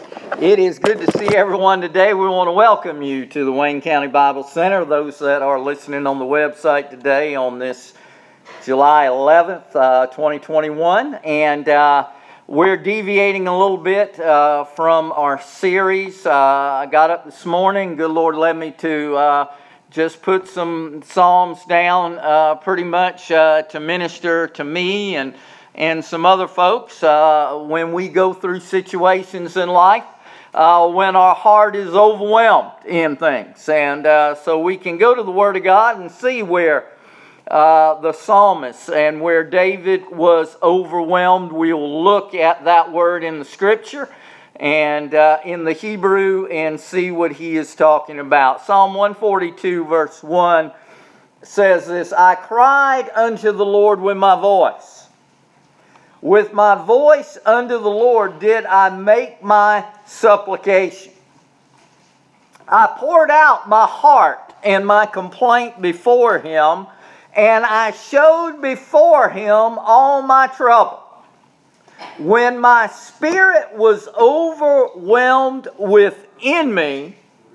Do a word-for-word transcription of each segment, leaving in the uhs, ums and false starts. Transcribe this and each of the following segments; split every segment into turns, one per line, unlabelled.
It is good to see everyone today. We want to welcome you to the Wayne County Bible Center. Those that are listening on the website today on this July eleventh, uh, twenty twenty-one. And uh, we're deviating a little bit uh, from our series. Uh, I got up this morning. Good Lord led me to uh, just put some Psalms down uh, pretty much uh, to minister to me and, and some other folks uh, when we go through situations in life. Uh, when our heart is overwhelmed in things. And uh, so we can go to the Word of God and see where uh, the psalmist and where David was overwhelmed. We'll look at that word in the Scripture and uh, in the Hebrew and see what he is talking about. Psalm one forty-two verse one says this, I cried unto the Lord with my voice. With my voice unto the Lord did I make my supplication. I poured out my heart and my complaint before him, and I showed before him all my trouble. When my spirit was overwhelmed within me,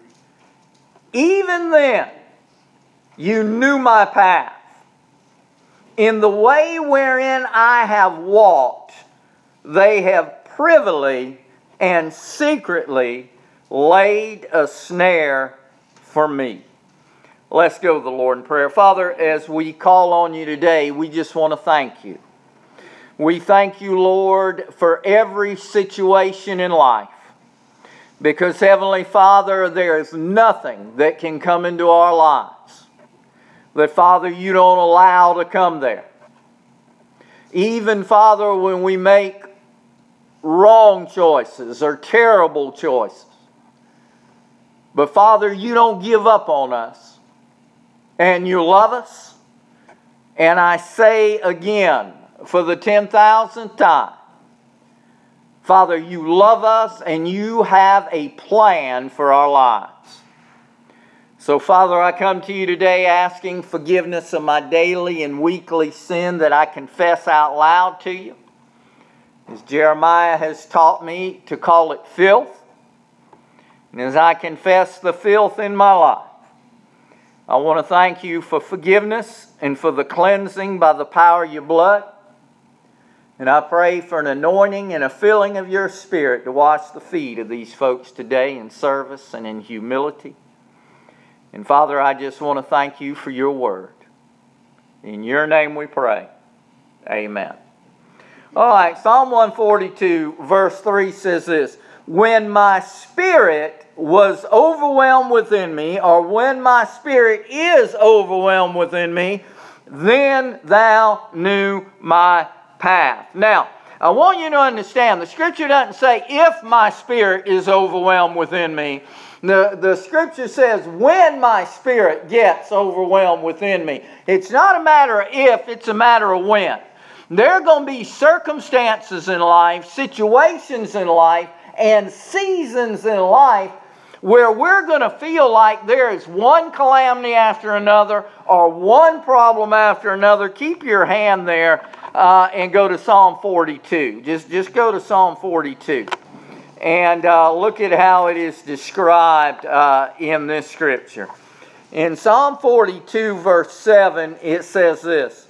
even then you knew my path. In the way wherein I have walked, they have privily and secretly laid a snare for me. Let's go to the Lord in prayer. Father, as we call on you today, we just want to thank you. We thank you, Lord, for every situation in life. Because, Heavenly Father, there is nothing that can come into our lives that, Father, you don't allow to come there. Even, Father, when we make wrong choices or terrible choices. But, Father, you don't give up on us. And you love us. And I say again, for the ten thousandth time, Father, you love us and you have a plan for our lives. So, Father, I come to you today asking forgiveness of my daily and weekly sin that I confess out loud to you. As Jeremiah has taught me to call it filth. And as I confess the filth in my life, I want to thank you for forgiveness and for the cleansing by the power of your blood. And I pray for an anointing and a filling of your Spirit to wash the feet of these folks today in service and in humility. And Father, I just want to thank you for your word. In your name we pray. Amen. All right, Psalm one forty-two verse three says this, when my spirit was overwhelmed within me, or when my spirit is overwhelmed within me, then thou knew my path. Now, I want you to understand, the Scripture doesn't say if my spirit is overwhelmed within me. The, the Scripture says when my spirit gets overwhelmed within me. It's not a matter of if, it's a matter of when. There are going to be circumstances in life, situations in life, and seasons in life where we're going to feel like there is one calamity after another or one problem after another. Keep your hand there uh, and go to Psalm forty-two. Just, just go to Psalm forty-two. And uh, look at how it is described uh, in this Scripture. In Psalm forty-two verse seven, it says this.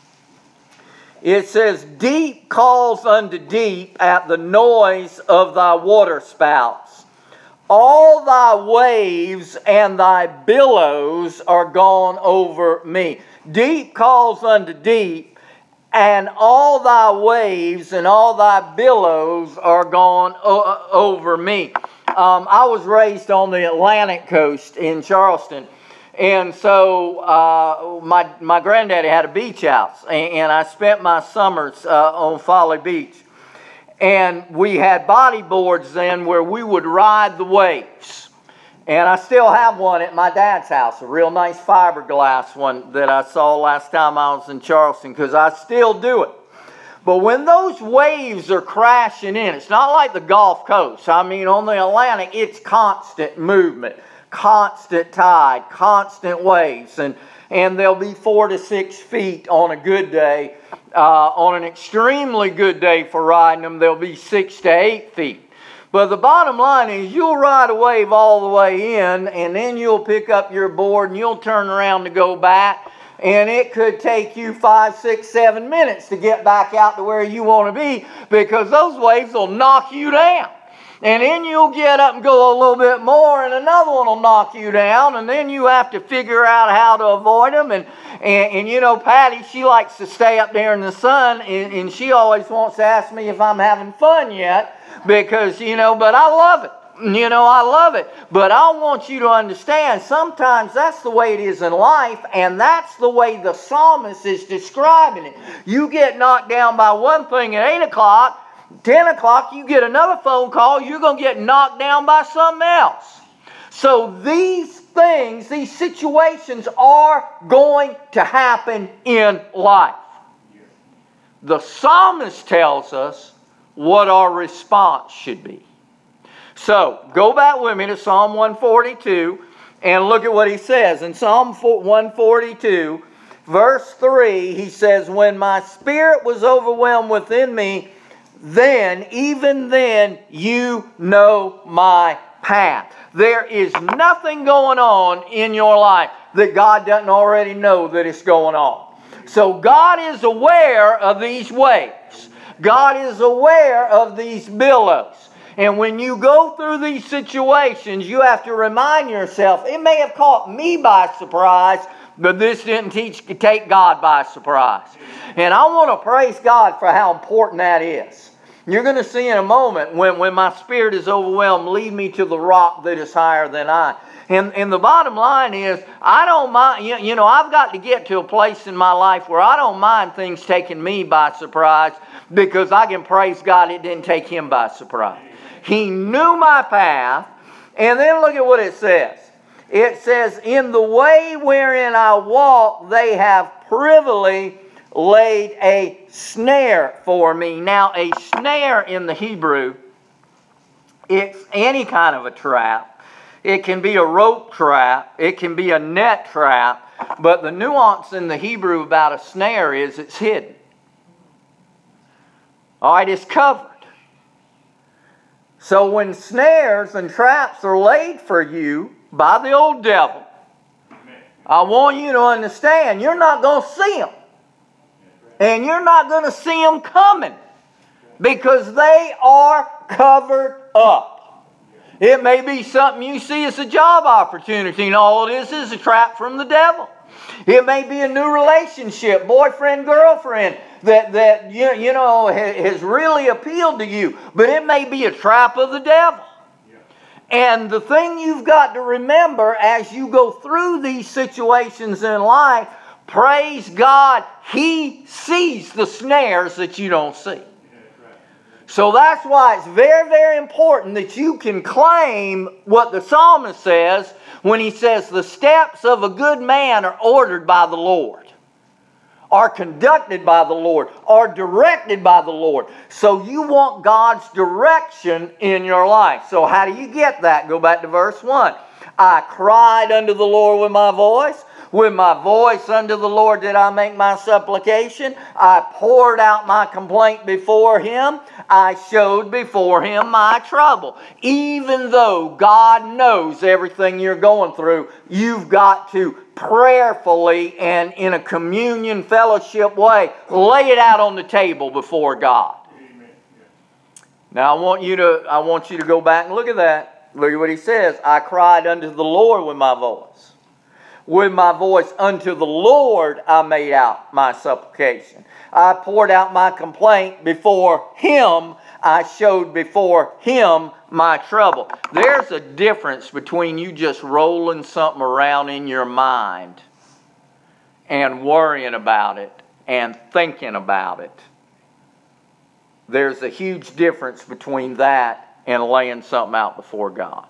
It says, deep calls unto deep at the noise of thy waterspouts. All thy waves and thy billows are gone over me. Deep calls unto deep, and all thy waves and all thy billows are gone o- over me. Um, I was raised on the Atlantic coast in Charleston. And so uh, my my granddaddy had a beach house. And, and I spent my summers uh, on Folly Beach. And we had bodyboards then where we would ride the waves. And I still have one at my dad's house, a real nice fiberglass one that I saw last time I was in Charleston, because I still do it. But when those waves are crashing in, it's not like the Gulf Coast. I mean, on the Atlantic, it's constant movement, constant tide, constant waves. And, and they'll be four to six feet on a good day. Uh, on an extremely good day for riding them, they'll be six to eight feet. But the bottom line is you'll ride a wave all the way in, and then you'll pick up your board and you'll turn around to go back, and it could take you five, six, seven minutes to get back out to where you want to be, because those waves will knock you down. And then you'll get up and go a little bit more, and another one will knock you down, and then you have to figure out how to avoid them. And, and, and you know, Patty, she likes to stay up there in the sun, and, and she always wants to ask me if I'm having fun yet, because, you know, but I love it. You know, I love it. But I want you to understand, sometimes that's the way it is in life, and that's the way the psalmist is describing it. You get knocked down by one thing at eight o'clock, ten o'clock, you get another phone call, you're going to get knocked down by something else. So these things, these situations are going to happen in life. The psalmist tells us what our response should be. So, go back with me to Psalm one forty-two and look at what he says. In Psalm one forty-two, verse three, he says, "When my spirit was overwhelmed within me, then, even then, you know my path." There is nothing going on in your life that God doesn't already know that it's going on. So God is aware of these waves. God is aware of these billows. And when you go through these situations, you have to remind yourself, it may have caught me by surprise, but this didn't teach take God by surprise. And I want to praise God for how important that is. You're going to see in a moment, when, when my spirit is overwhelmed, lead me to the rock that is higher than I. And, and the bottom line is, I don't mind, you, you know, I've got to get to a place in my life where I don't mind things taking me by surprise, because I can praise God it didn't take Him by surprise. He knew my path. And then look at what it says. It says, "In the way wherein I walk, they have privily laid a snare for me." Now, a snare in the Hebrew, it's any kind of a trap. It can be a rope trap. It can be a net trap. But the nuance in the Hebrew about a snare is it's hidden. All right, it's covered. So when snares and traps are laid for you by the old devil, I want you to understand, you're not going to see them. And you're not going to see them coming, because they are covered up. It may be something you see as a job opportunity, and all it is is a trap from the devil. It may be a new relationship, boyfriend, girlfriend, that, that you, you know has really appealed to you. But it may be a trap of the devil. Yeah. And the thing you've got to remember as you go through these situations in life, praise God, He sees the snares that you don't see. So that's why it's very, very important that you can claim what the psalmist says when he says the steps of a good man are ordered by the Lord, are conducted by the Lord, are directed by the Lord. So you want God's direction in your life. So how do you get that? Go back to verse one. "I cried unto the Lord with my voice. With my voice unto the Lord did I make my supplication. I poured out my complaint before Him. I showed before Him my trouble." Even though God knows everything you're going through, you've got to prayerfully and in a communion fellowship way lay it out on the table before God. Amen. Now I want you to I want you to go back and look at that. Look at what he says. "I cried unto the Lord with my voice. With my voice unto the Lord I made out my supplication. I poured out my complaint before Him. I showed before Him my trouble." There's a difference between you just rolling something around in your mind and worrying about it and thinking about it. There's a huge difference between that and laying something out before God.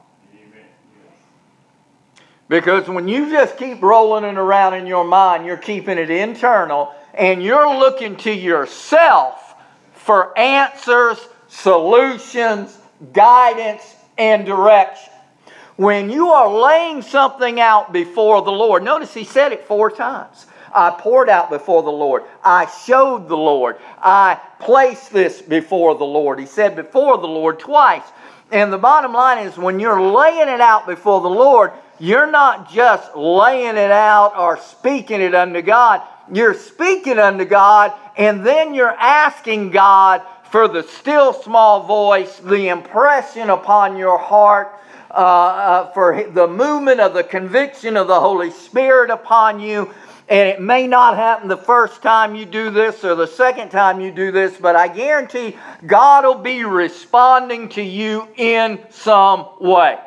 Because when you just keep rolling it around in your mind, you're keeping it internal, and you're looking to yourself for answers, solutions, guidance, and direction. When you are laying something out before the Lord, notice he said it four times. I poured out before the Lord. I showed the Lord. I placed this before the Lord. He said before the Lord twice. And the bottom line is, when you're laying it out before the Lord, you're not just laying it out or speaking it unto God. You're speaking unto God, and then you're asking God for the still small voice, the impression upon your heart, uh, uh, for the movement of the conviction of the Holy Spirit upon you. And it may not happen the first time you do this or the second time you do this, but I guarantee God will be responding to you in some way.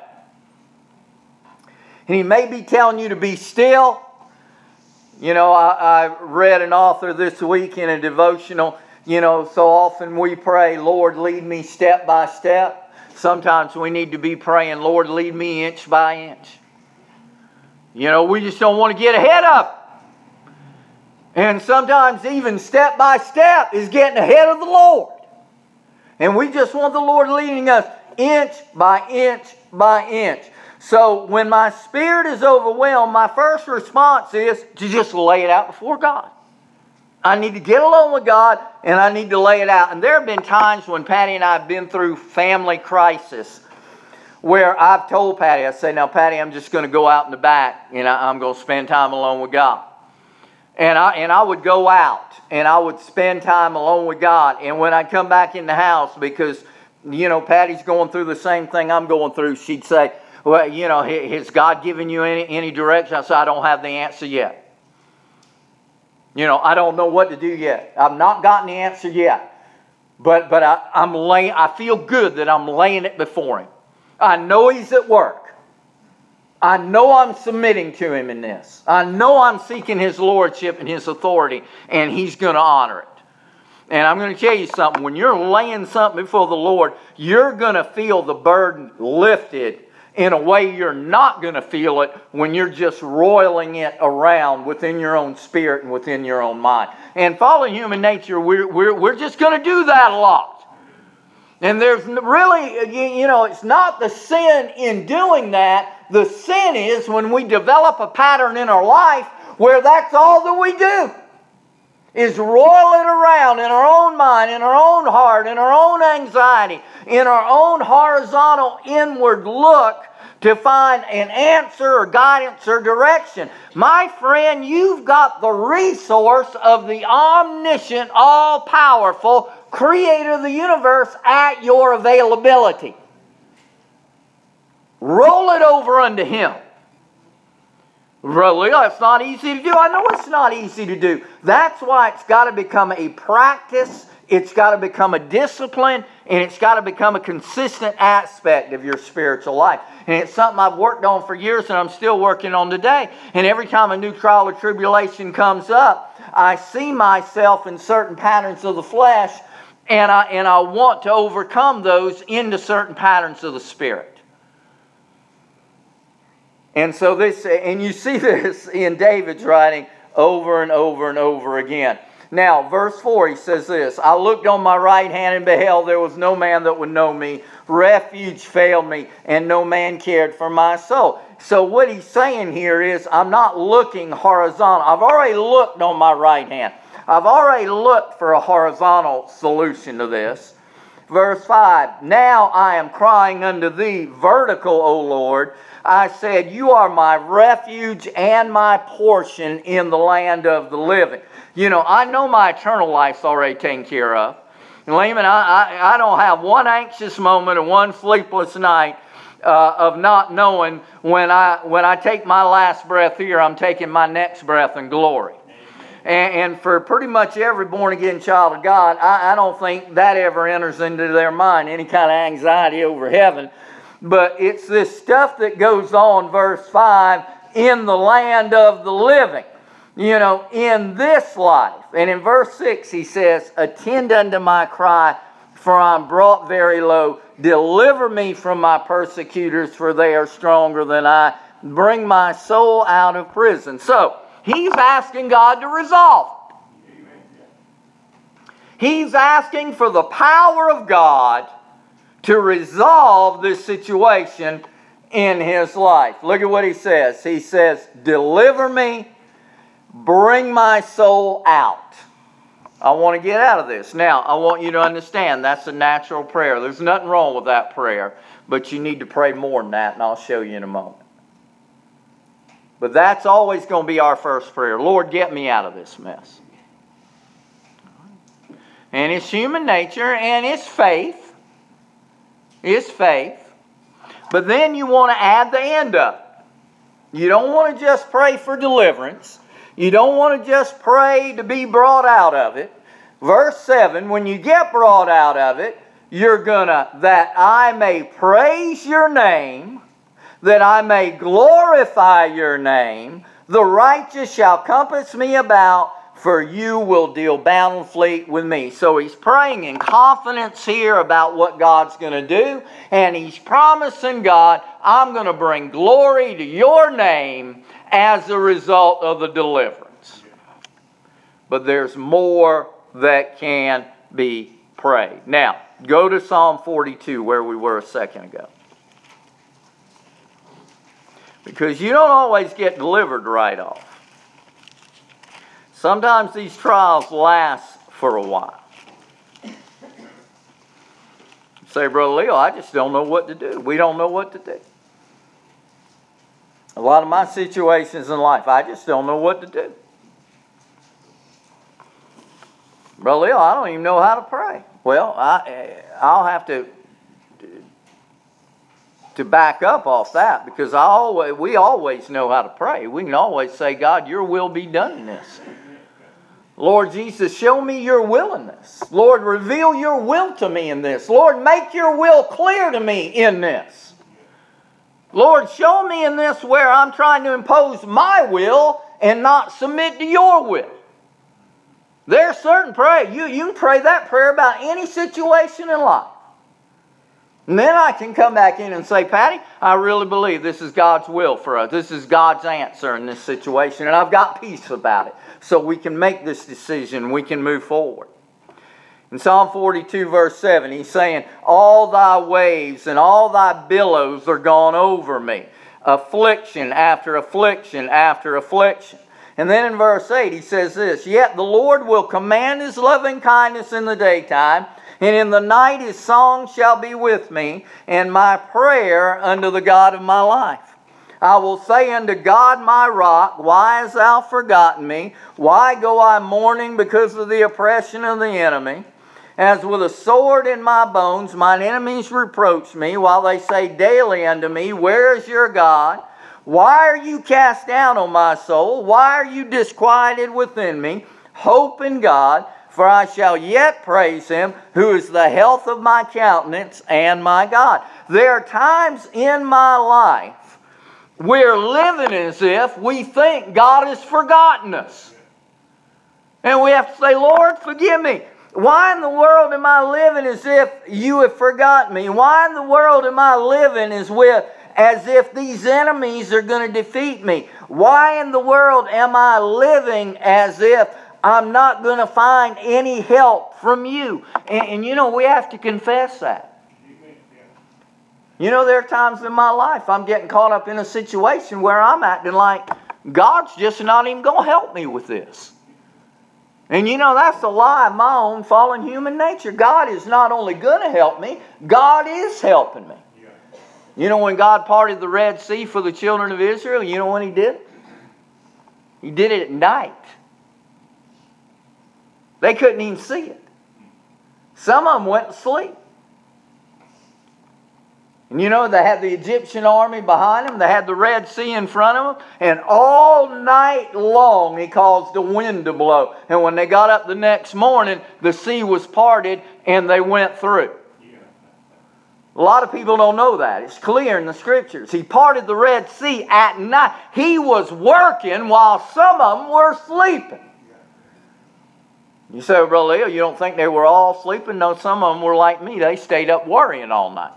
And He may be telling you to be still. You know, I, I read an author this week in a devotional. You know, so often we pray, Lord, lead me step by step. Sometimes we need to be praying, Lord, lead me inch by inch. You know, we just don't want to get ahead of it. And sometimes even step by step is getting ahead of the Lord. And we just want the Lord leading us inch by inch by inch. So when my spirit is overwhelmed, my first response is to just lay it out before God. I need to get alone with God, and I need to lay it out. And there have been times when Patty and I have been through family crisis where I've told Patty, I say, now Patty, I'm just going to go out in the back and I'm going to spend time alone with God. And I and I would go out and I would spend time alone with God. And when I come back in the house, because, you know, Patty's going through the same thing I'm going through, she'd say, well, you know, has God given you any, any direction? I said, I don't have the answer yet. You know, I don't know what to do yet. I've not gotten the answer yet. But but I, I'm laying, I feel good that I'm laying it before Him. I know He's at work. I know I'm submitting to Him in this. I know I'm seeking His lordship and His authority, and He's going to honor it. And I'm going to tell you something. When you're laying something before the Lord, you're going to feel the burden lifted in a way you're not going to feel it when you're just roiling it around within your own spirit and within your own mind. And following human nature, we're, we're, we're just going to do that a lot. And there's really, you know, it's not the sin in doing that. The sin is when we develop a pattern in our life where that's all that we do, is roil it around in our own mind, in our own heart, in our own anxiety, in our own horizontal inward look to find an answer or guidance or direction. My friend, you've got the resource of the omniscient, all-powerful Creator of the universe at your availability. Roll it over unto Him. Really, it's not easy to do. I know it's not easy to do. That's why it's got to become a practice. It's got to become a discipline. And it's got to become a consistent aspect of your spiritual life. And it's something I've worked on for years and I'm still working on today. And every time a new trial or tribulation comes up, I see myself in certain patterns of the flesh. And I, and I want to overcome those into certain patterns of the Spirit. And so this, and you see this in David's writing over and over and over again. Now, verse four, he says this, I looked on my right hand and beheld there was no man that would know me. Refuge failed me, and no man cared for my soul. So what he's saying here is, I'm not looking horizontal. I've already looked on my right hand. I've already looked for a horizontal solution to this. Verse five, now I am crying unto thee, vertical, O Lord. I said, you are my refuge and my portion in the land of the living. You know, I know my eternal life's already taken care of. And Lehman, I, I, I don't have one anxious moment and one sleepless night uh, of not knowing when I, when I take my last breath here, I'm taking my next breath in glory. And, and for pretty much every born-again child of God, I, I don't think that ever enters into their mind, any kind of anxiety over heaven. But it's this stuff that goes on, verse five, in the land of the living. You know, in this life. And in verse six he says, attend unto my cry, for I'm brought very low. Deliver me from my persecutors, for they are stronger than I. Bring my soul out of prison. So, he's asking God to resolve. He's asking for the power of God to resolve this situation in his life. Look at what he says. He says, deliver me, bring my soul out. I want to get out of this. Now, I want you to understand that's a natural prayer. There's nothing wrong with that prayer. But you need to pray more than that, and I'll show you in a moment. But that's always going to be our first prayer. Lord, get me out of this mess. And it's human nature, and it's faith. It's faith. But then you want to add the end of it. You don't want to just pray for deliverance. You don't want to just pray to be brought out of it. Verse seven, when you get brought out of it, you're going to, that I may praise your name, that I may glorify your name, the righteous shall compass me about, for you will deal bountifully with me. So he's praying in confidence here about what God's going to do, and he's promising God, I'm going to bring glory to your name as a result of the deliverance. But there's more that can be prayed. Now, go to Psalm forty-two, where we were a second ago. Because you don't always get delivered right off. Sometimes these trials last for a while. You say, Brother Leo, I just don't know what to do. We don't know what to do. A lot of my situations in life, I just don't know what to do. Brother Leo, I don't even know how to pray. Well, I, I'll have to, to back up off that, because I always, we always know how to pray. We can always say, God, your will be done in this. Lord Jesus, show me your willingness. Lord, reveal your will to me in this. Lord, make your will clear to me in this. Lord, show me in this where I'm trying to impose my will and not submit to your will. There's certain prayer. You, you can pray that prayer about any situation in life. And then I can come back in and say, Patty, I really believe this is God's will for us. This is God's answer in this situation. And I've got peace about it. So we can make this decision. We can move forward. In Psalm forty-two, verse seven, he's saying, all thy waves and all thy billows are gone over me. Affliction after affliction after affliction. And then in verse eight, he says this, yet the Lord will command his loving kindness in the daytime, and in the night his song shall be with me, and my prayer unto the God of my life. I will say unto God my rock, why hast thou forgotten me? Why go I mourning because of the oppression of the enemy? As with a sword in my bones, mine enemies reproach me, while they say daily unto me, where is your God? Why are you cast down, O my soul? Why are you disquieted within me? Hope in God, for I shall yet praise him, who is the health of my countenance and my God. There are times in my life we're living as if we think God has forgotten us. And we have to say, Lord, forgive me. Why in the world am I living as if you have forgotten me? Why in the world am I living as with as if these enemies are going to defeat me? Why in the world am I living as if I'm not going to find any help from you? And, and you know, we have to confess that. You know, there are times in my life I'm getting caught up in a situation where I'm acting like God's just not even going to help me with this. And you know, that's a lie of my own fallen human nature. God is not only going to help me, God is helping me. You know, when God parted the Red Sea for the children of Israel, you know when he did it? He did it at night. They couldn't even see it. Some of them went to sleep. And you know, they had the Egyptian army behind them. They had the Red Sea in front of them. And all night long, he caused the wind to blow. And when they got up the next morning, the sea was parted and they went through. A lot of people don't know that. It's clear in the Scriptures. He parted the Red Sea at night. He was working while some of them were sleeping. You say, well, Brother Leo, you don't think they were all sleeping? No, some of them were like me. They stayed up worrying all night.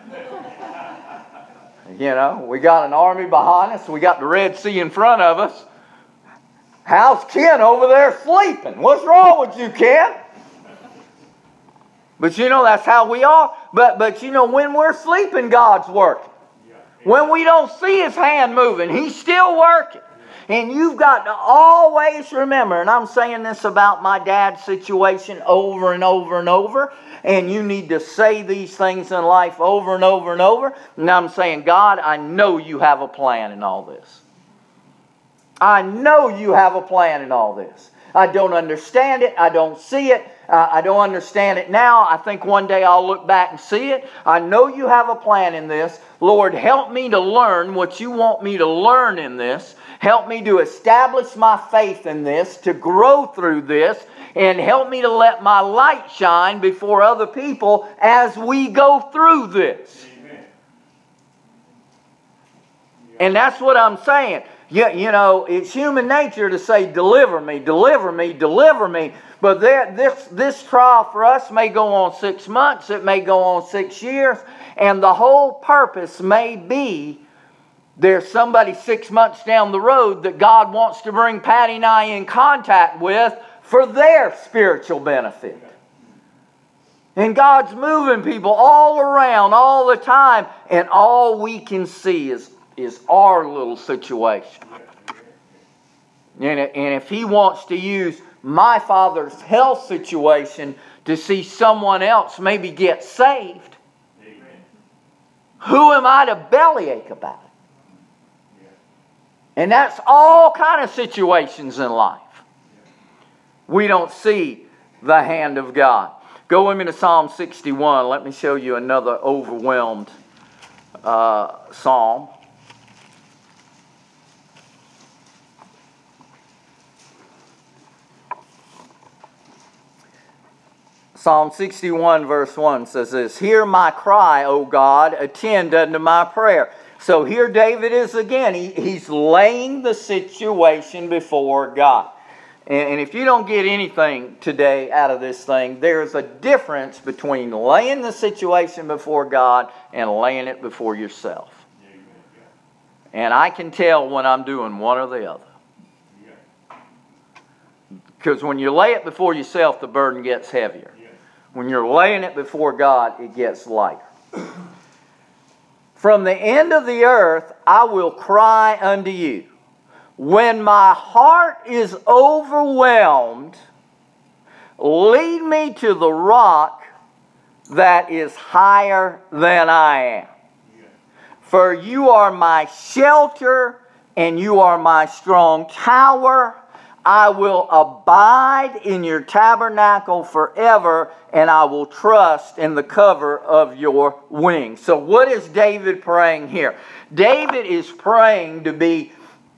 You know, we got an army behind us. We got the Red Sea in front of us. How's Ken over there sleeping? What's wrong with you, Ken? But you know, that's how we are. But, but you know, when we're sleeping, God's working. When we don't see his hand moving, he's still working. And you've got to always remember, and I'm saying this about my dad's situation over and over and over, and you need to say these things in life over and over and over. And I'm saying, God, I know you have a plan in all this. I know you have a plan in all this. I don't understand it. I don't see it. Uh, I don't understand it now. I think one day I'll look back and see it. I know you have a plan in this. Lord, help me to learn what you want me to learn in this. Help me to establish my faith in this, to grow through this, and help me to let my light shine before other people as we go through this. Amen. And that's what I'm saying. You, you know, it's human nature to say, deliver me, deliver me, deliver me. But there, this, this trial for us may go on six months. It may go on six years. And the whole purpose may be there's somebody six months down the road that God wants to bring Patty and I in contact with for their spiritual benefit. And God's moving people all around all the time. And all we can see is is our little situation. And if He wants to use my father's health situation to see someone else maybe get saved, amen, who am I to bellyache about it? And that's all kind of situations in life. We don't see the hand of God. Go with me to Psalm sixty-one. Let me show you another overwhelmed uh, psalm. Psalm sixty-one verse one says this, hear my cry, O God, attend unto my prayer. So here David is again. He, he's laying the situation before God. And, and if you don't get anything today out of this thing, there's a difference between laying the situation before God and laying it before yourself. And I can tell when I'm doing one or the other. Because when you lay it before yourself, the burden gets heavier. When you're laying it before God, it gets lighter. From the end of the earth, I will cry unto you. When my heart is overwhelmed, lead me to the rock that is higher than I am. For you are my shelter, and you are my strong tower. I will abide in your tabernacle forever, and I will trust in the cover of your wings. So what is David praying here? David is praying to be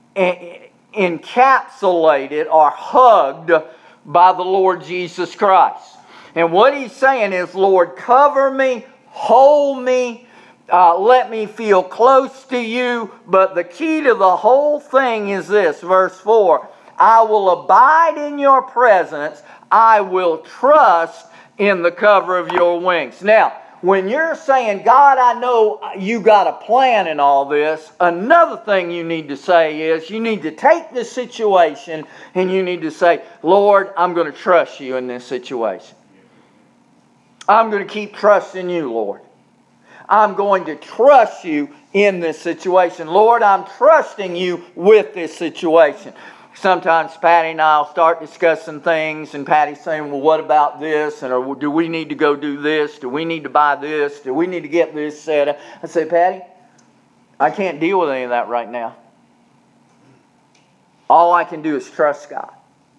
encapsulated or hugged by the Lord Jesus Christ. And what he's saying is, Lord, cover me, hold me, uh, let me feel close to you. But the key to the whole thing is this, verse four. I will abide in your presence. I will trust in the cover of your wings. Now, when you're saying, God, I know you got a plan in all this, another thing you need to say is you need to take this situation and you need to say, Lord, I'm going to trust you in this situation. I'm going to keep trusting you, Lord. I'm going to trust you in this situation. Lord, I'm trusting you with this situation. Sometimes Patty and I will start discussing things, and Patty's saying, well, what about this? And or, do we need to go do this? Do we need to buy this? Do we need to get this set up? I say, Patty, I can't deal with any of that right now. All I can do is trust God.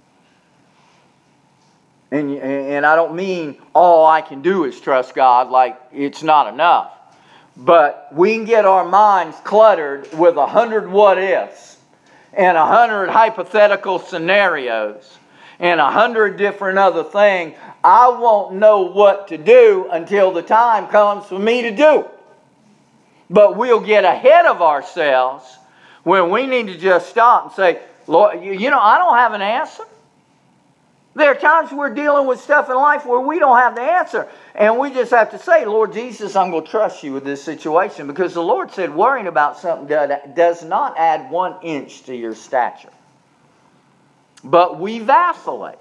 And, and I don't mean all I can do is trust God, like it's not enough. But we can get our minds cluttered with a hundred what-ifs. And a hundred hypothetical scenarios and a hundred different other things. I won't know what to do until the time comes for me to do it. But we'll get ahead of ourselves when we need to just stop and say, Lord, you, you know, I don't have an answer. There are times we're dealing with stuff in life where we don't have the answer. And we just have to say, Lord Jesus, I'm going to trust you with this situation. Because the Lord said worrying about something does not add one inch to your stature. But we vacillate.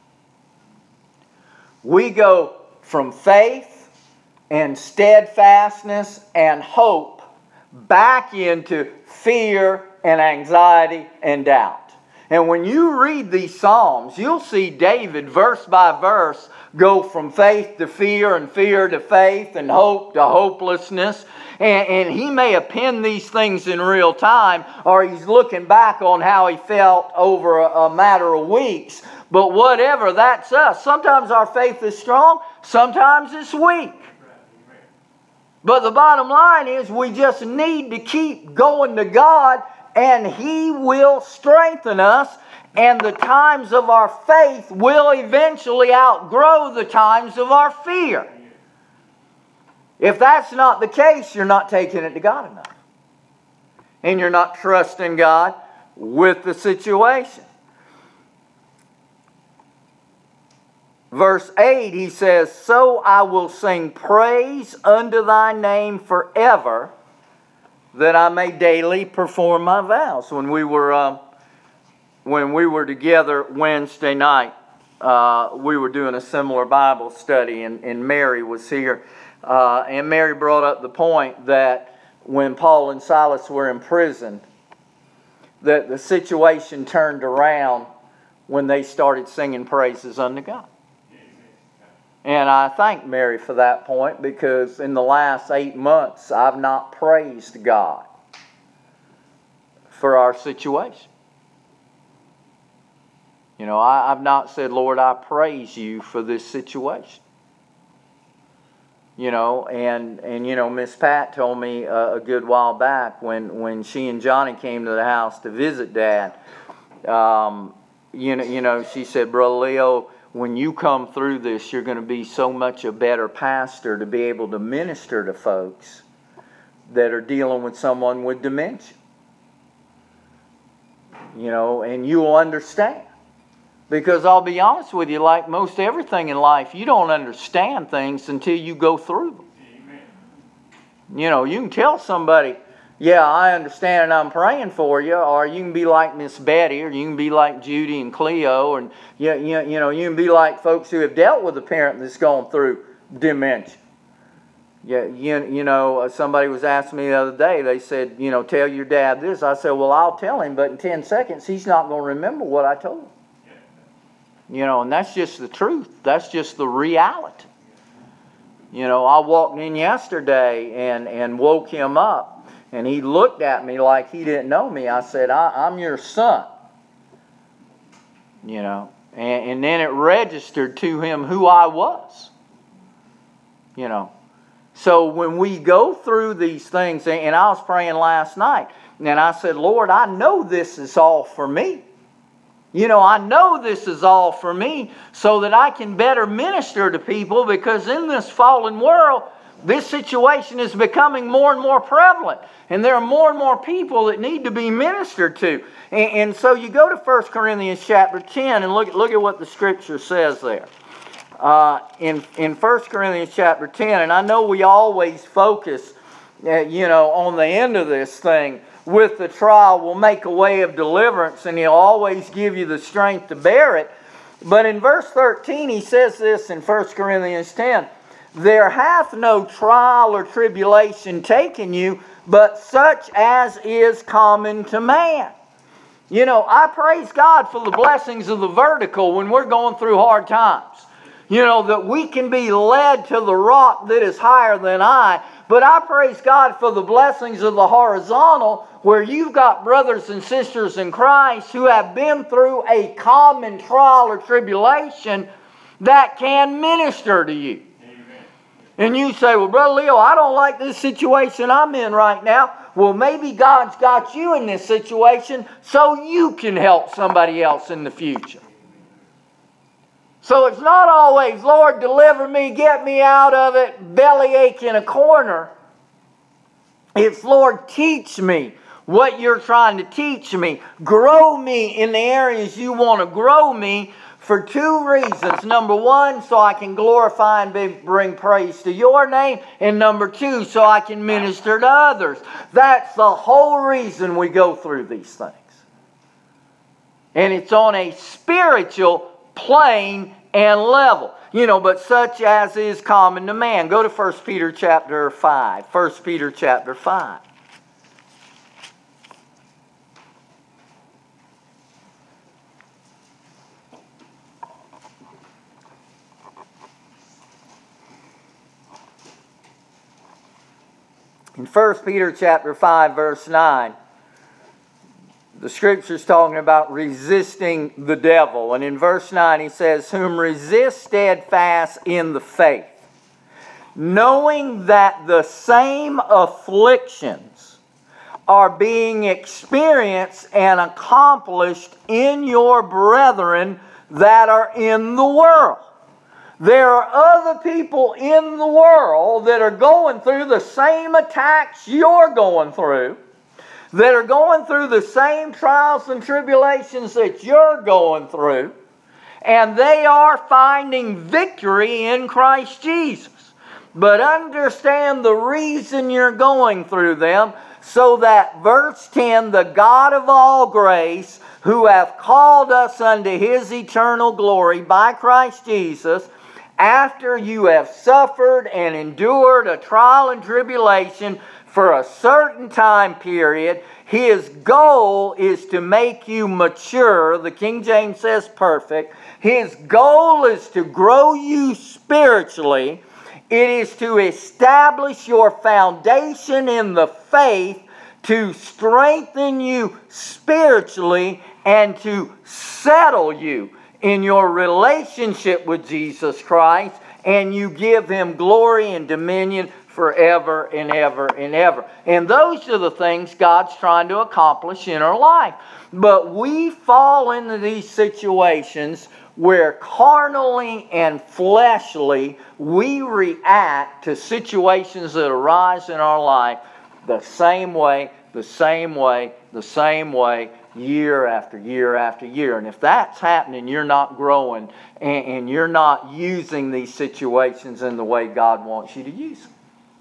We go from faith and steadfastness and hope back into fear and anxiety and doubt. And when you read these Psalms, you'll see David, verse by verse, go from faith to fear and fear to faith and hope to hopelessness. And, and he may have penned these things in real time, or he's looking back on how he felt over a, a matter of weeks. But whatever, that's us. Sometimes our faith is strong, sometimes it's weak. But the bottom line is we just need to keep going to God, and He will strengthen us, and the times of our faith will eventually outgrow the times of our fear. If that's not the case, you're not taking it to God enough. And you're not trusting God with the situation. Verse eight, he says, "So I will sing praise unto thy name forever, that I may daily perform my vows." When we were uh, when we were together Wednesday night, uh, we were doing a similar Bible study, and, and Mary was here. Uh, and Mary brought up the point that when Paul and Silas were in prison, that the situation turned around when they started singing praises unto God. And I thank Mary for that point, because in the last eight months, I've not praised God for our situation. You know, I, I've not said, "Lord, I praise you for this situation." You know, and, and you know, Miss Pat told me a, a good while back when, when she and Johnny came to the house to visit Dad, um, you know, you know, she said, "Brother Leo, when you come through this, you're going to be so much a better pastor to be able to minister to folks that are dealing with someone with dementia. You know, and you'll understand." Because I'll be honest with you, like most everything in life, you don't understand things until you go through them. Amen. You know, you can tell somebody, "Yeah, I understand and I'm praying for you," or you can be like Miss Betty, or you can be like Judy and Cleo, and you, you, you know, you can be like folks who have dealt with a parent that's gone through dementia. Yeah, you, you know, somebody was asking me the other day, they said, you know, "Tell your dad this." I said, "Well, I'll tell him, but in ten seconds, he's not going to remember what I told him." You know, and that's just the truth. That's just the reality. You know, I walked in yesterday and, and woke him up, and he looked at me like he didn't know me. I said, I, I'm your son. You know, and, and then it registered to him who I was. You know, so when we go through these things, and I was praying last night, and I said, "Lord, I know this is all for me. You know, I know this is all for me so that I can better minister to people, because in this fallen world, this situation is becoming more and more prevalent. And there are more and more people that need to be ministered to." And, and so you go to First Corinthians chapter ten and look, look at what the Scripture says there. Uh, in, in First Corinthians chapter ten, and I know we always focus, uh, you know, on the end of this thing. With the trial will make a way of deliverance, and He'll always give you the strength to bear it. But in verse thirteen, he says this in First Corinthians ten, "There hath no trial or tribulation taken you, but such as is common to man." You know, I praise God for the blessings of the vertical when we're going through hard times. You know, that we can be led to the rock that is higher than I. But I praise God for the blessings of the horizontal, where you've got brothers and sisters in Christ who have been through a common trial or tribulation that can minister to you. Amen. And you say, "Well, Brother Leo, I don't like this situation I'm in right now." Well, maybe God's got you in this situation so you can help somebody else in the future. So it's not always, "Lord, deliver me, get me out of it, bellyache in a corner." It's, "Lord, teach me what you're trying to teach me. Grow me in the areas you want to grow me, for two reasons. Number one, so I can glorify and be, bring praise to your name. And number two, so I can minister to others." That's the whole reason we go through these things. And it's on a spiritual plane and level. You know, but such as is common to man. Go to First Peter chapter five. First Peter chapter five. In First Peter chapter five, verse nine, the Scripture's talking about resisting the devil. And in verse nine he says, whom resist steadfast in the faith, knowing that the same afflictions are being experienced and accomplished in your brethren that are in the world. There are other people in the world that are going through the same attacks you're going through, that are going through the same trials and tribulations that you're going through, and they are finding victory in Christ Jesus. But understand the reason you're going through them, so that, verse ten, the God of all grace, who hath called us unto His eternal glory by Christ Jesus, after you have suffered and endured a trial and tribulation for a certain time period, His goal is to make you mature. The King James says perfect. His goal is to grow you spiritually. It is to establish your foundation in the faith, to strengthen you spiritually, and to settle you in your relationship with Jesus Christ, and you give Him glory and dominion forever and ever and ever. And those are the things God's trying to accomplish in our life. But we fall into these situations where carnally and fleshly we react to situations that arise in our life the same way, the same way, the same way, year after year after year. And if that's happening, you're not growing, and, and you're not using these situations in the way God wants you to use them.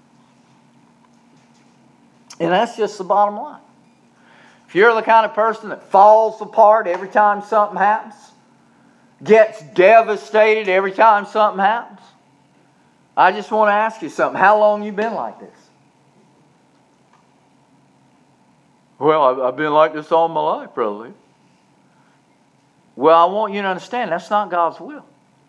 And that's just the bottom line. If you're the kind of person that falls apart every time something happens, gets devastated every time something happens, I just want to ask you something. How long have you been like this? Well, I've been like this all my life, Brother Lee. Well, I want you to understand that's not God's will.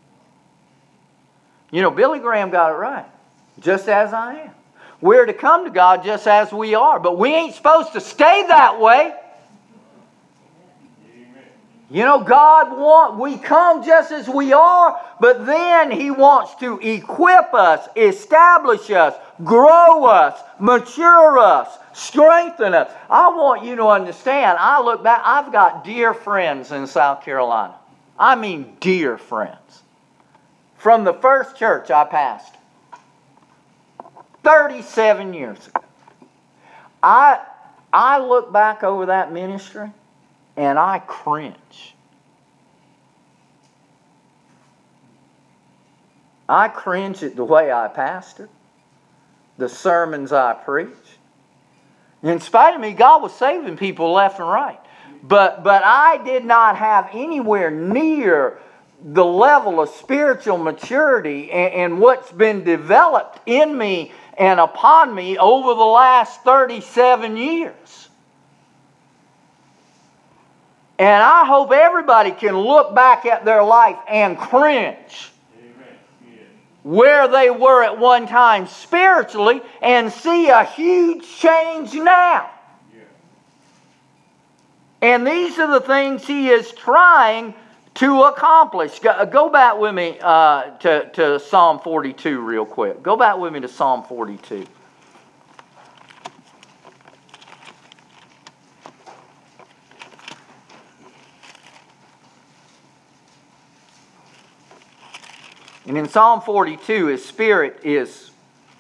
You know, Billy Graham got it right. Just as I am. We're to come to God just as we are, but we ain't supposed to stay that way. You know, God wants, we come just as we are, but then He wants to equip us, establish us, grow us, mature us, strengthen us. I want you to understand, I look back, I've got dear friends in South Carolina. I mean dear friends. From the first church I pastored, thirty-seven years ago. I, I look back over that ministry and I cringe. I cringe at the way I pastor, the sermons I preach. In spite of me, God was saving people left and right. But, but I did not have anywhere near the level of spiritual maturity and, and what's been developed in me and upon me over the last thirty-seven years. And I hope everybody can look back at their life and cringe where they were at one time spiritually and see a huge change now. And these are the things He is trying to accomplish. Go, go back with me uh, to, to Psalm forty-two real quick. Go back with me to Psalm forty-two. And in Psalm forty-two, His Spirit is,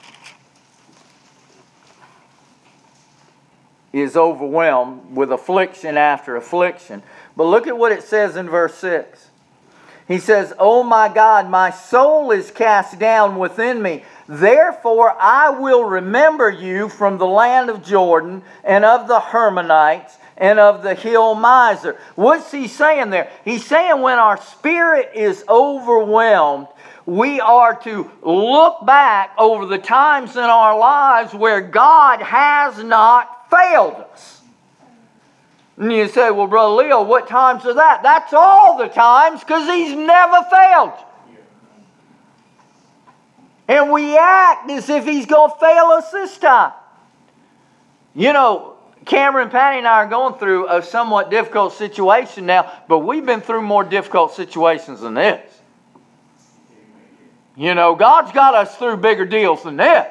is overwhelmed with affliction after affliction. But look at what it says in verse six. He says, "O my God, my soul is cast down within me. Therefore I will remember you from the land of Jordan and of the Hermonites and of the hill miser." What's he saying there? He's saying when our spirit is overwhelmed, we are to look back over the times in our lives where God has not failed us. And you say, well, Brother Leo, what times are that? That's all the times, because He's never failed you. And we act as if He's going to fail us this time. You know, Cameron, Patty, and I are going through a somewhat difficult situation now, but we've been through more difficult situations than this. You know, God's got us through bigger deals than this.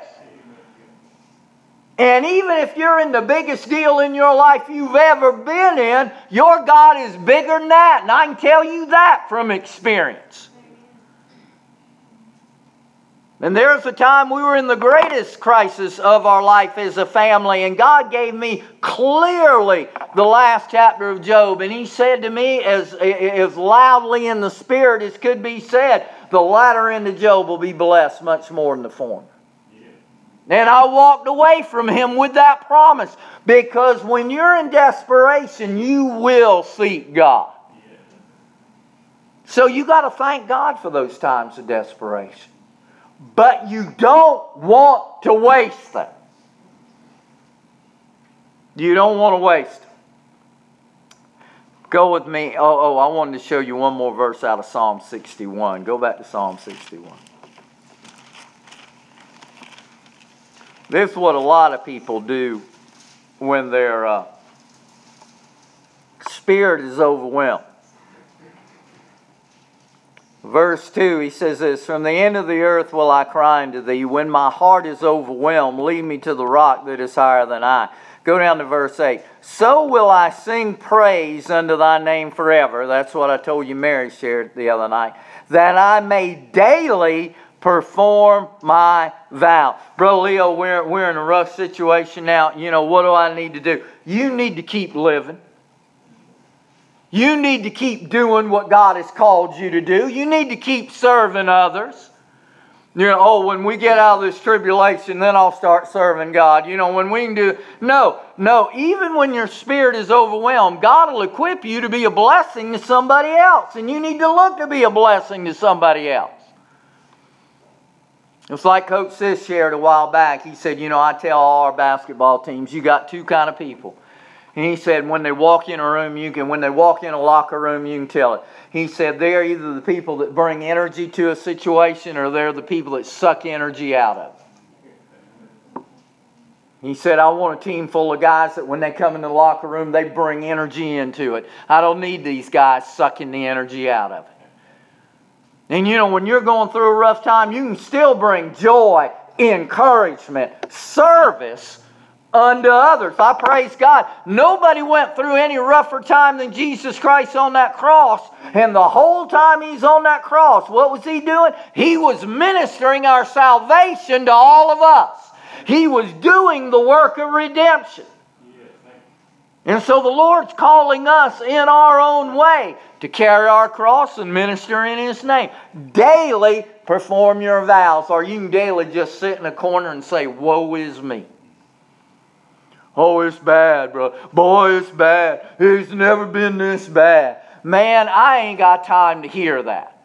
And even if you're in the biggest deal in your life you've ever been in, your God is bigger than that. And I can tell you that from experience. And there's a time we were in the greatest crisis of our life as a family, and God gave me clearly the last chapter of Job. And He said to me as, as loudly in the Spirit as could be said, the latter end of Job will be blessed much more than the former. And I walked away from Him with that promise. Because when you're in desperation, you will seek God. So you got to thank God for those times of desperation. But you don't want to waste them. You don't want to waste them. Go with me. Oh, oh, I wanted to show you one more verse out of Psalm sixty-one. Go back to Psalm sixty-one. This is what a lot of people do when their uh, spirit is overwhelmed. Verse two, he says this, from the end of the earth will I cry unto thee. When my heart is overwhelmed, lead me to the rock that is higher than I. Go down to verse eight. So will I sing praise unto thy name forever. That's what I told you Mary shared the other night. That I may daily perform my vow. Brother Leo, we're, we're in a rough situation now. You know, what do I need to do? You need to keep living. You need to keep doing what God has called you to do. You need to keep serving others. You know, oh, when we get out of this tribulation, then I'll start serving God. You know, when we can do... No, no. Even when your spirit is overwhelmed, God will equip you to be a blessing to somebody else. And you need to look to be a blessing to somebody else. It's like Coach Sis shared a while back. He said, you know, I tell all our basketball teams, you got two kind of people. And he said, when they walk in a room, you can, when they walk in a locker room, you can tell it. He said, they're either the people that bring energy to a situation or they're the people that suck energy out of it. He said, I want a team full of guys that when they come in the locker room, they bring energy into it. I don't need these guys sucking the energy out of it. And you know, when you're going through a rough time, you can still bring joy, encouragement, service unto others. I praise God. Nobody went through any rougher time than Jesus Christ on that cross. And the whole time He's on that cross, what was He doing? He was ministering our salvation to all of us. He was doing the work of redemption. And so the Lord's calling us in our own way to carry our cross and minister in His name. Daily perform your vows, or you can daily just sit in a corner and say, woe is me. Oh, it's bad, bro. Boy, it's bad. It's never been this bad. Man, I ain't got time to hear that.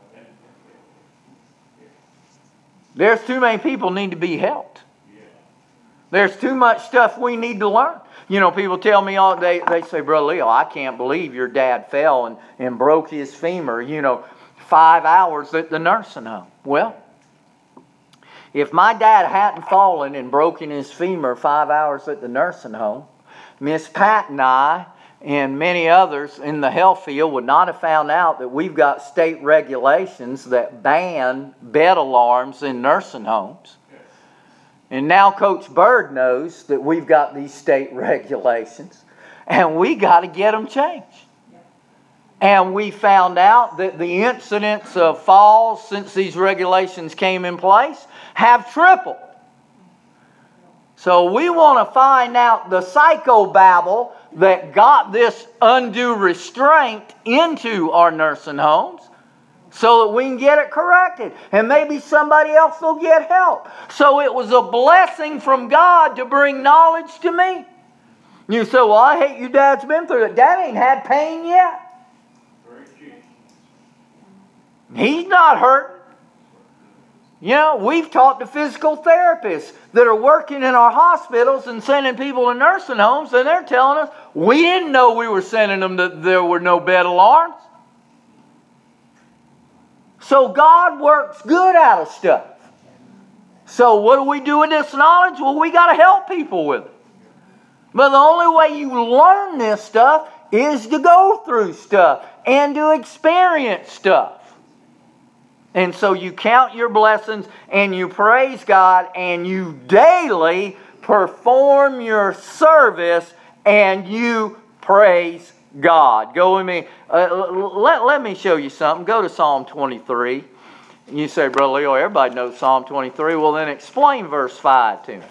There's too many people need to be helped. There's too much stuff we need to learn. You know, people tell me all day, they say, Brother Leo, I can't believe your dad fell and, and broke his femur, you know, five hours at the nursing home. Well, if my dad hadn't fallen and broken his femur five hours at the nursing home, Miss Pat and I and many others in the health field would not have found out that we've got state regulations that ban bed alarms in nursing homes. And now Coach Bird knows that we've got these state regulations, and we got to get them changed. And we found out that the incidents of falls since these regulations came in place have tripled. So we want to find out the psychobabble that got this undue restraint into our nursing homes, so that we can get it corrected. And maybe somebody else will get help. So it was a blessing from God to bring knowledge to me. You say, well, I hate your dad's been through it. Dad ain't had pain yet. He's not hurting. You know, we've talked to physical therapists that are working in our hospitals and sending people to nursing homes, and they're telling us, we didn't know we were sending them that there were no bed alarms. So God works good out of stuff. So what do we do with this knowledge? Well, we got to help people with it. But the only way you learn this stuff is to go through stuff and to experience stuff. And so you count your blessings and you praise God and you daily perform your service and you praise God. Go with me. Uh, let, let me show you something. Go to Psalm twenty-three. You say, Brother Leo, everybody knows Psalm twenty-three. Well, then explain verse five to me.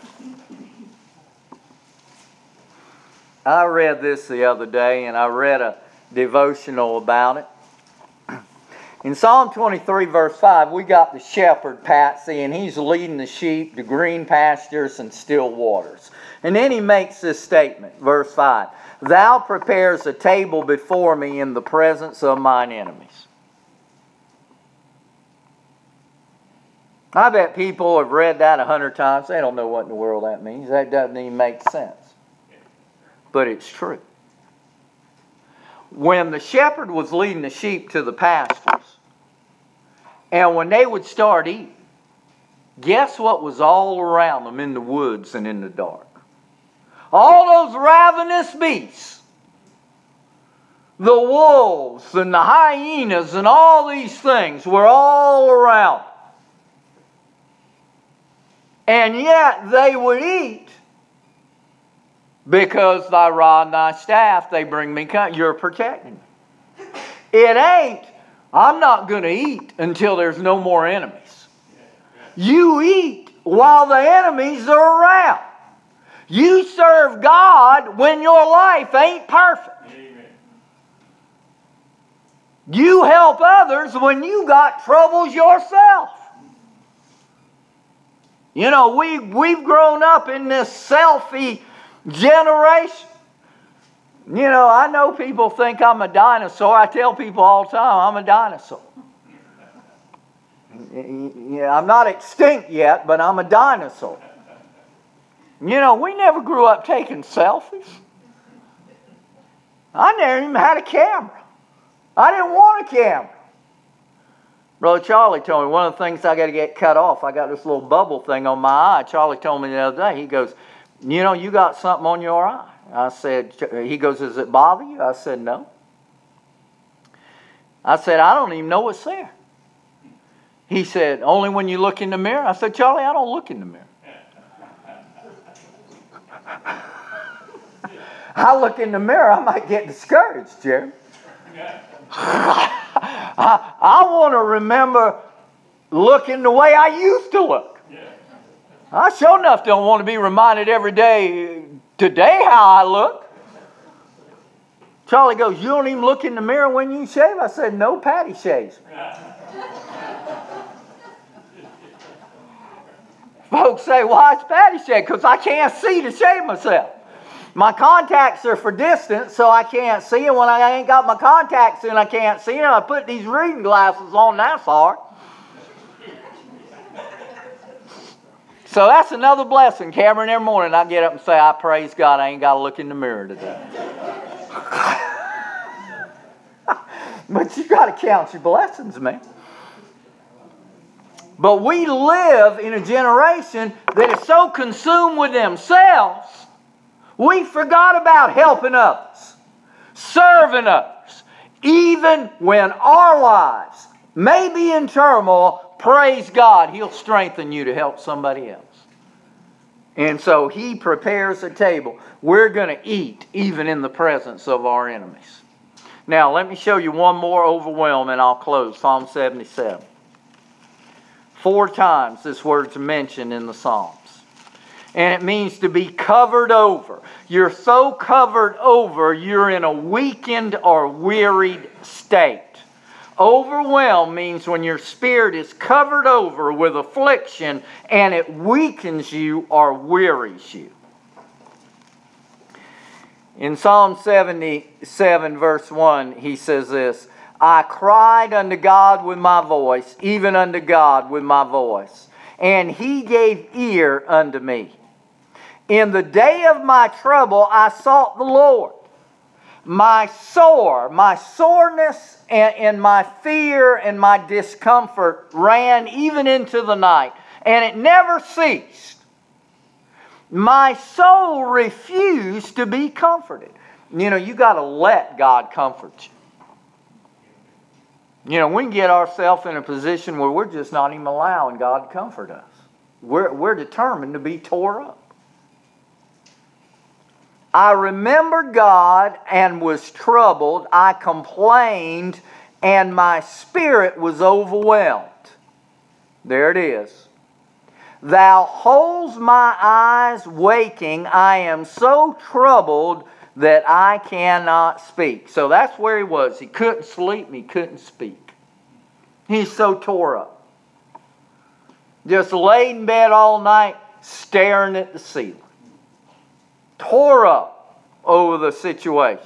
I read this the other day, and I read a devotional about it. In Psalm twenty-three, verse five, we got the shepherd, Patsy, and he's leading the sheep to green pastures and still waters. And then he makes this statement, verse five, Thou prepares a table before me in the presence of mine enemies. I bet people have read that a hundred times. They don't know what in the world that means. That doesn't even make sense. But it's true. When the shepherd was leading the sheep to the pastures, and when they would start eating, guess what was all around them in the woods and in the dark? All those ravenous beasts. The wolves and the hyenas and all these things were all around. And yet they would eat because thy rod and thy staff, they bring me comfort. You're protecting me. It ain't, I'm not going to eat until there's no more enemies. You eat while the enemies are around. You serve God when your life ain't perfect. Amen. You help others when you got troubles yourself. You know, we, we've grown up in this selfie generation. You know, I know people think I'm a dinosaur. I tell people all the time, I'm a dinosaur. Yeah, I'm not extinct yet, but I'm a dinosaur. You know, we never grew up taking selfies. I never even had a camera. I didn't want a camera. Brother Charlie told me one of the things I got to get cut off. I got this little bubble thing on my eye. Charlie told me the other day, he goes, you know, you got something on your eye. I said, he goes, does it bother you? I said, no. I said, I don't even know what's there. He said, only when you look in the mirror? I said, Charlie, I don't look in the mirror. I look in the mirror, I might get discouraged, Jerry. I, I want to remember looking the way I used to look. I sure enough don't want to be reminded every day, today, how I look. Charlie goes, you don't even look in the mirror when you shave? I said, no, Patty shaves me. Folks say, why is Patty shaved? Because I can't see to shave myself. My contacts are for distance, so I can't see. And when I ain't got my contacts in, I can't see. And I put these reading glasses on, that's hard. So that's another blessing. Cameron, every morning I get up and say, I praise God, I ain't got to look in the mirror today. But you got to count your blessings, man. But we live in a generation that is so consumed with themselves, we forgot about helping others, serving others. Even when our lives may be in turmoil, praise God, He'll strengthen you to help somebody else. And so He prepares a table. We're going to eat even in the presence of our enemies. Now, let me show you one more overwhelm and I'll close. Psalm seventy-seven. Four times this word's mentioned in the Psalms. And it means to be covered over. You're so covered over, you're in a weakened or wearied state. Overwhelmed means when your spirit is covered over with affliction and it weakens you or wearies you. In Psalm seventy-seven, verse one, he says this, I cried unto God with my voice, even unto God with my voice, and He gave ear unto me. In the day of my trouble, I sought the Lord. My sore, my soreness and, and my fear and my discomfort ran even into the night, and it never ceased. My soul refused to be comforted. You know, you got to let God comfort you. You know, we can get ourselves in a position where we're just not even allowing God to comfort us. We're, we're determined to be tore up. I remembered God and was troubled. I complained and my spirit was overwhelmed. There it is. Thou holds my eyes waking. I am so troubled that I cannot speak. So that's where he was. He couldn't sleep and he couldn't speak. He's so tore up. Just laid in bed all night staring at the ceiling. Tore up over the situation.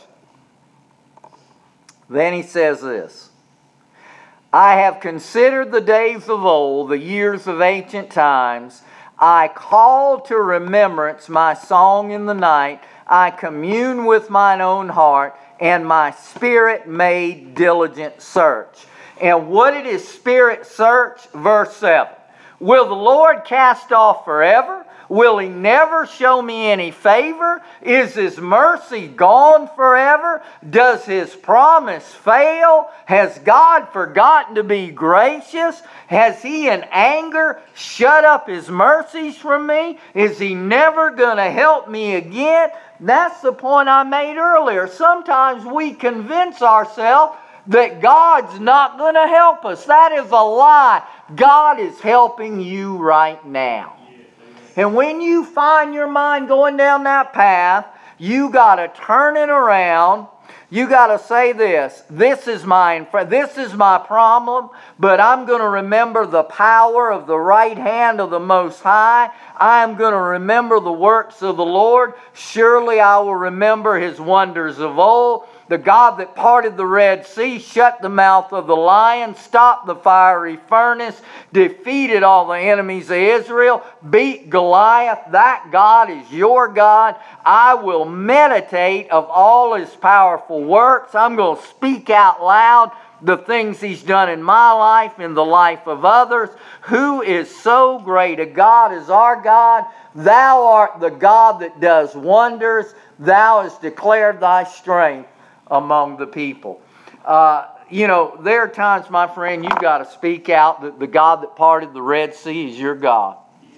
Then he says this. I have considered the days of old, the years of ancient times. I call to remembrance my song in the night. I commune with mine own heart, and my spirit made diligent search. And what did his spirit search? Verse seven. Will the Lord cast off forever? Will He never show me any favor? Is His mercy gone forever? Does His promise fail? Has God forgotten to be gracious? Has He in anger shut up His mercies from me? Is He never going to help me again? That's the point I made earlier. Sometimes we convince ourselves that God's not going to help us. That is a lie. God is helping you right now. And when you find your mind going down that path, you got to turn it around. You got to say this, this is my this is my problem, but I'm going to remember the power of the right hand of the Most High. I'm going to remember the works of the Lord. Surely I will remember His wonders of old. The God that parted the Red Sea, shut the mouth of the lion, stopped the fiery furnace, defeated all the enemies of Israel, beat Goliath. That God is your God. I will meditate of all His powerful works. I'm going to speak out loud the things He's done in my life, in the life of others. Who is so great a God as our God? Thou art the God that does wonders. Thou hast declared Thy strength among the people. Uh, you know, there are times, my friend, you've got to speak out that the God that parted the Red Sea is your God.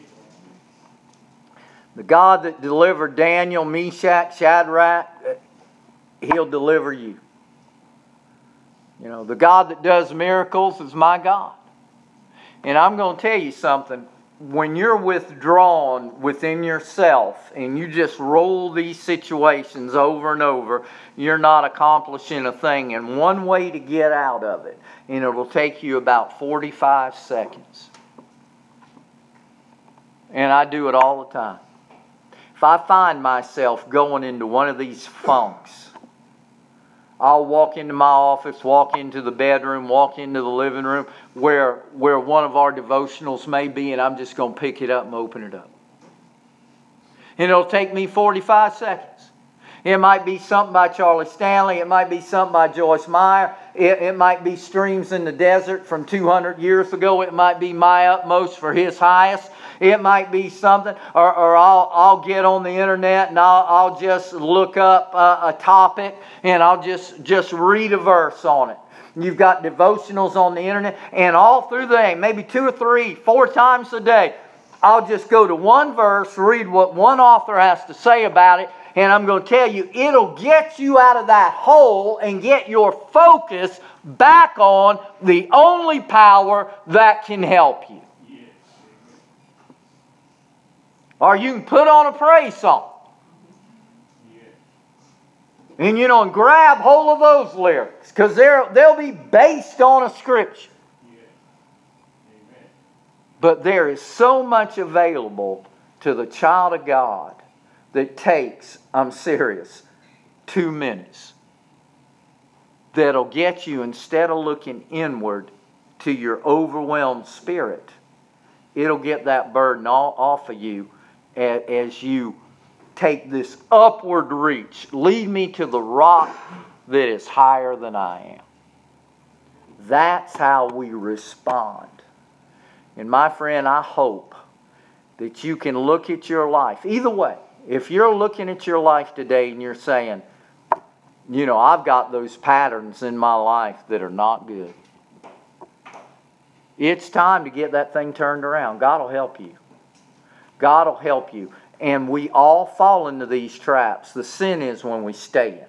The God that delivered Daniel, Meshach, Shadrach, He'll deliver you. You know, the God that does miracles is my God. And I'm going to tell you something. When you're withdrawn within yourself and you just roll these situations over and over, you're not accomplishing a thing. And one way to get out of it, and it will take you about forty-five seconds. And I do it all the time. If I find myself going into one of these funks, I'll walk into my office, walk into the bedroom, walk into the living room where, where one of our devotionals may be, and I'm just going to pick it up and open it up. And it'll take me forty-five seconds. It might be something by Charlie Stanley. It might be something by Joyce Meyer. It, it might be Streams in the Desert from two hundred years ago. It might be My Utmost for His Highest. It might be something, or, or I'll, I'll get on the internet and I'll, I'll just look up a, a topic and I'll just, just read a verse on it. You've got devotionals on the internet, and all through the day, maybe two or three, four times a day, I'll just go to one verse, read what one author has to say about it, and I'm going to tell you, it'll get you out of that hole and get your focus back on the only power that can help you. Or you can put on a praise song. And, you know, and grab hold of those lyrics, because they'll be based on a scripture. But there is so much available to the child of God that takes, I'm serious, two minutes. That'll get you, instead of looking inward to your overwhelmed spirit, it'll get that burden all off of you as you take this upward reach. Lead me to the rock that is higher than I am. That's how we respond. And my friend, I hope that you can look at your life. Either way, if you're looking at your life today and you're saying, you know, I've got those patterns in my life that are not good, it's time to get that thing turned around. God will help you. God will help you. And we all fall into these traps. The sin is when we stay in them.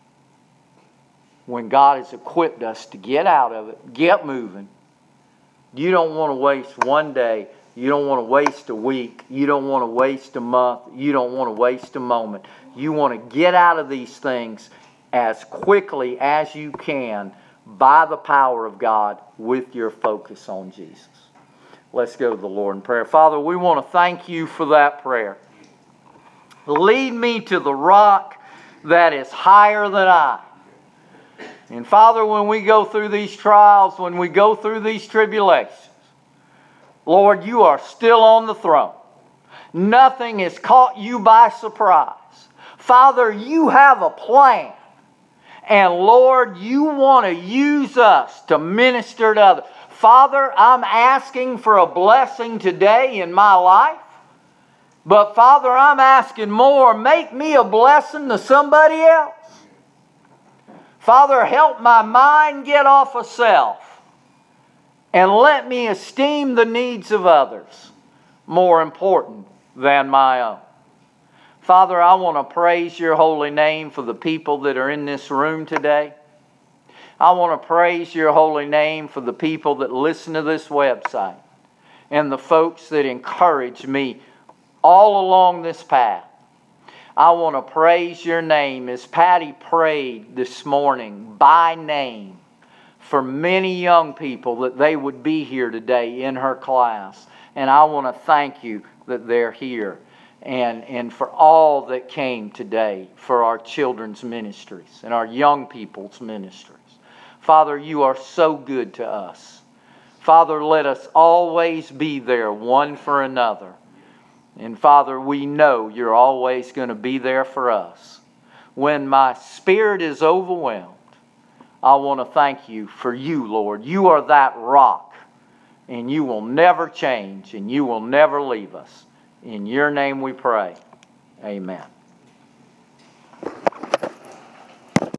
When God has equipped us to get out of it, get moving. You don't want to waste one day. You don't want to waste a week. You don't want to waste a month. You don't want to waste a moment. You want to get out of these things as quickly as you can by the power of God with your focus on Jesus. Let's go to the Lord in prayer. Father, we want to thank you for that prayer. Lead me to the rock that is higher than I. And Father, when we go through these trials, when we go through these tribulations, Lord, you are still on the throne. Nothing has caught you by surprise. Father, you have a plan. And Lord, you want to use us to minister to others. Father, I'm asking for a blessing today in my life. But Father, I'm asking more. Make me a blessing to somebody else. Father, help my mind get off of self. And let me esteem the needs of others more important than my own. Father, I want to praise your holy name for the people that are in this room today. I want to praise your holy name for the people that listen to this website and the folks that encourage me all along this path. I want to praise your name as Patty prayed this morning by name for many young people that they would be here today in her class. And I want to thank you that they're here. And, and for all that came today for our children's ministries and our young people's ministries. Father, you are so good to us. Father, let us always be there one for another. And Father, we know you're always going to be there for us. When my spirit is overwhelmed, I want to thank you for you, Lord. You are that rock, and you will never change, and you will never leave us. In your name we pray. Amen.